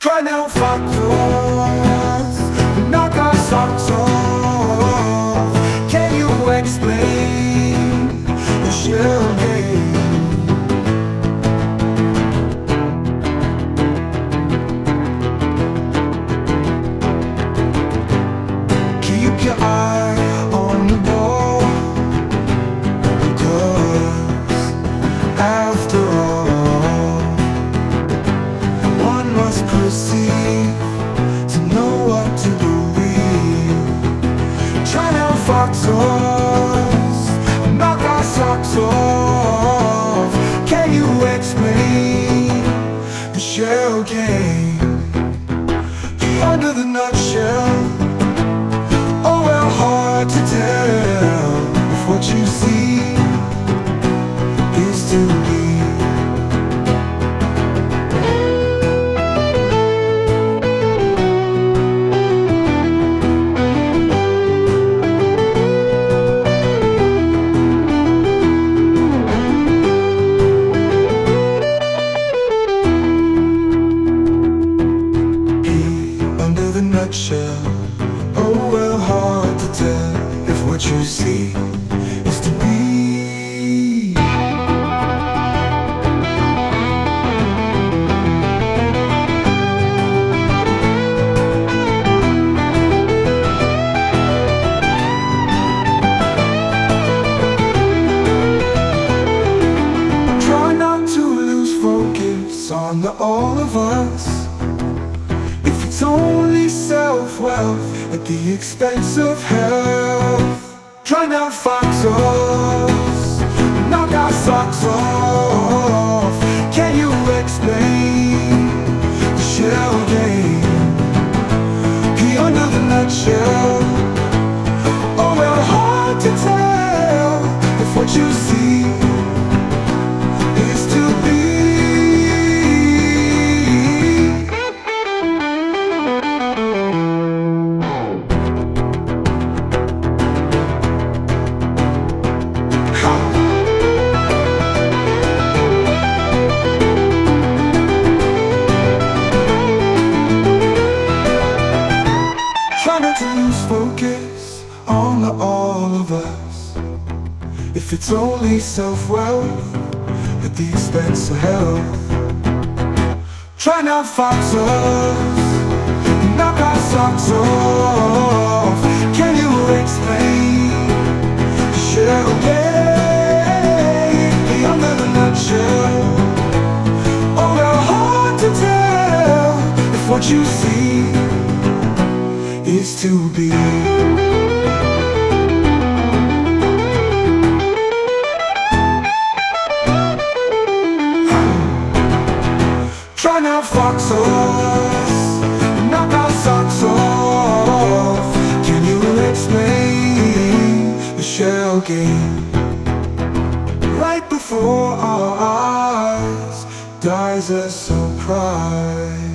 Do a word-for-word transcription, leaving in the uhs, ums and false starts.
Try now factors, knock our socks off. Can you explain the shell game? Keep your eye on the ball, 'cause after all, one must perceive to know what to believe. Try now factors, knock our socks off. Can you explain the shell game? Under the nutshell, oh well, hard to tell if what you see is to be. Nutshell. Oh well, hard to tell if what you see is to be. Try not to lose focus on the all of us. If it's only self-wealth at the expense of health. Try not factors, knock our socks off. Can you explain the shell game? Be under the nutshell. Oh well, hard to tell if what you see is to be. Try not to lose focus on the all of us. If it's only self-wealth at the expense of health. Try not factors, knock our socks off. Can you explain the shell game? Be under the nutshell. Oh well, hard to tell if what you see is to be. Try now foxholes, knock our socks off. Can you explain the shell game? Right before our eyes dies a surprise.